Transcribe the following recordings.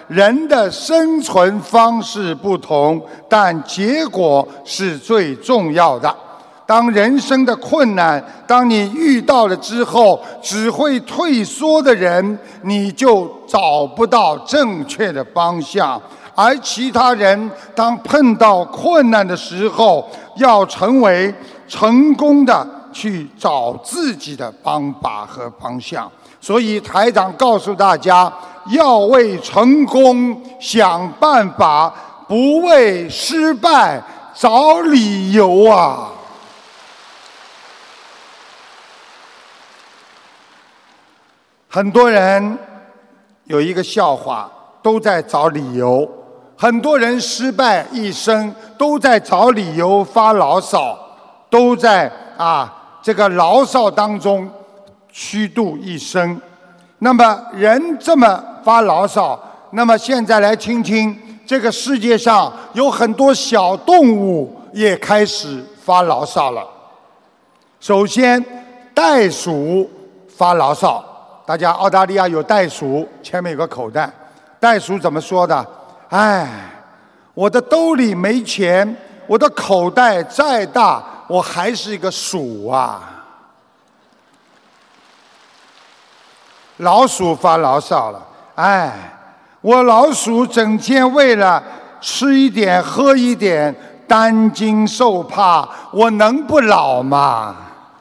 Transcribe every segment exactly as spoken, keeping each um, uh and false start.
人的生存方式不同，但结果是最重要的。当人生的困难，当你遇到了之后，只会退缩的人，你就找不到正确的方向。而其他人当碰到困难的时候，要成为成功的去找自己的方法和方向。所以台长告诉大家，要为成功想办法，不为失败找理由啊！很多人有一个笑话，都在找理由。很多人失败一生，都在找理由发牢骚，都在啊这个牢骚当中虚度一生。那么人这么发牢骚，那么现在来听听，这个世界上有很多小动物也开始发牢骚了。首先，袋鼠发牢骚。大家澳大利亚有袋鼠，前面有个口袋。袋鼠怎么说的？哎，我的兜里没钱，我的口袋再大，我还是一个鼠啊。老鼠发牢骚了，哎，我老鼠整天为了吃一点喝一点，担惊受怕，我能不老吗？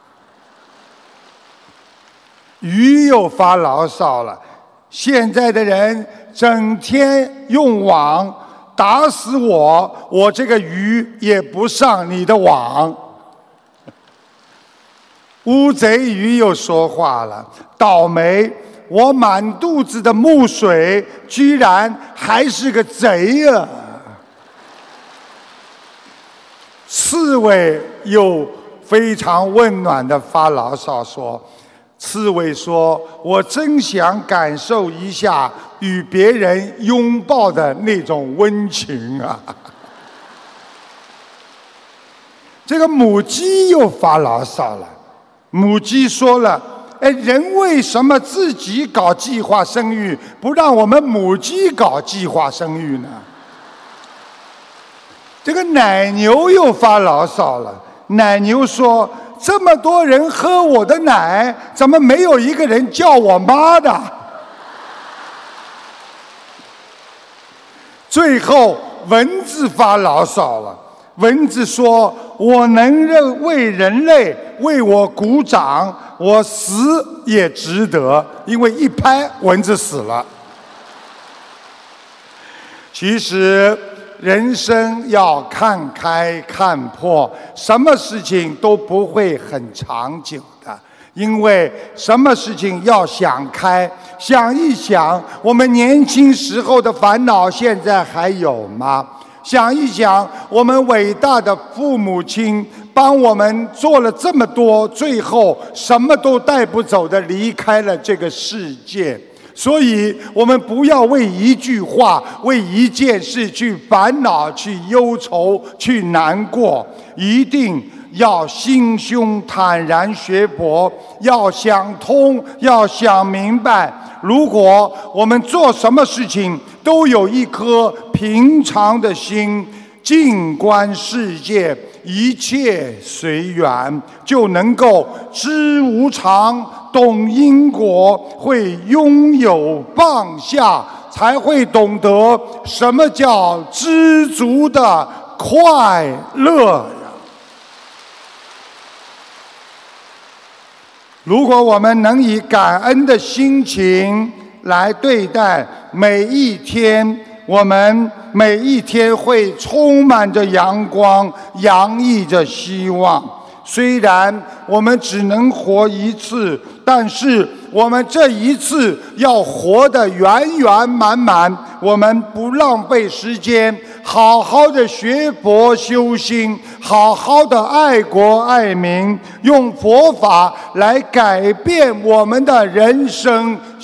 鱼又发牢骚了，现在的人整天用网，打死我，我这个鱼也不上你的网。乌贼鱼又说话了，倒霉，我满肚子的木水，居然还是个贼啊！刺猬又非常温暖地发牢骚说，刺猬说，我真想感受一下与别人拥抱的那种温情啊！这个母鸡又发牢骚了，母鸡说了，哎，人为什么自己搞计划生育，不让我们母鸡搞计划生育呢？这个奶牛又发牢骚了，奶牛说，这么多人喝我的奶，怎么没有一个人叫我妈的？最后蚊子发牢骚了，蚊子说，我能认为人类为我鼓掌，我死也值得，因为一拍蚊子死了。其实人生要看开看破，什么事情都不会很长久的，因为什么事情要想开，想一想，我们年轻时候的烦恼现在还有吗？想一想，我们伟大的父母亲帮我们做了这么多，最后什么都带不走的离开了这个世界。所以我们不要为一句话，为一件事去烦恼，去忧愁，去难过，一定要心胸坦然学佛，要想通，要想明白。如果我们做什么事情都有一颗平常的心，静观世界，一切随缘，就能够知无常，懂因果，会拥有放下，才会懂得什么叫知足的快乐呀！如果我们能以感恩的心情来对待每一天，我们每一天会充满着阳光，洋溢着希望。虽然我们只能活一次，但是我们这一次要活得圆圆满满。我们不浪费时间，好好的学佛修心，好好的爱国爱民，用佛法来改变我们的人生。